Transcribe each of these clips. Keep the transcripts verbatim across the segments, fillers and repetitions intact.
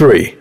three.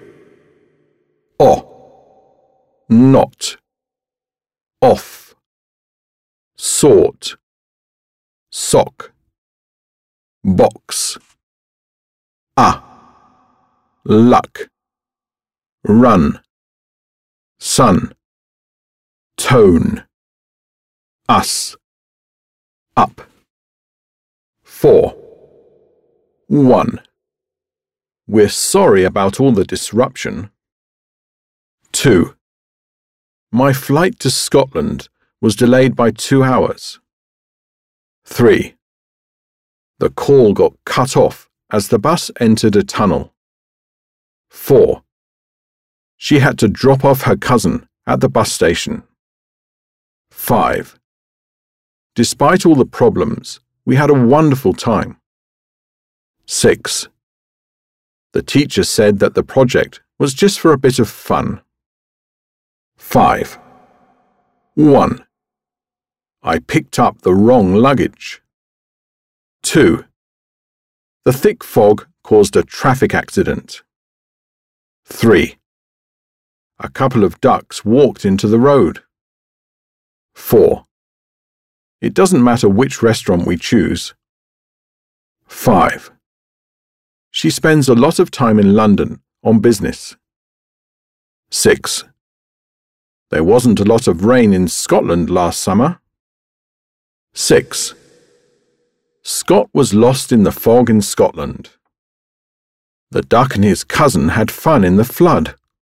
O, not, off, sort, sock, box. A, luck, run, sun, tone, us, up. Four. One. We're sorry about all the disruption. Two. My flight to Scotland was delayed by two hours. Three. The call got cut off as the bus entered a tunnel. Four. She had to drop off her cousin at the bus station. Five. Despite all the problems, we had a wonderful time. Six. The teacher said that the project was just for a bit of fun. Five. One. I picked up the wrong luggage. Two. The thick fog caused a traffic accident. Three. A couple of ducks walked into the road. Four. It doesn't matter which restaurant we choose. Five. She spends a lot of time in London on business. Six. There wasn't a lot of rain in Scotland last summer. Six. Scott was lost in the fog in Scotland. The duck and his cousin had fun in the flood.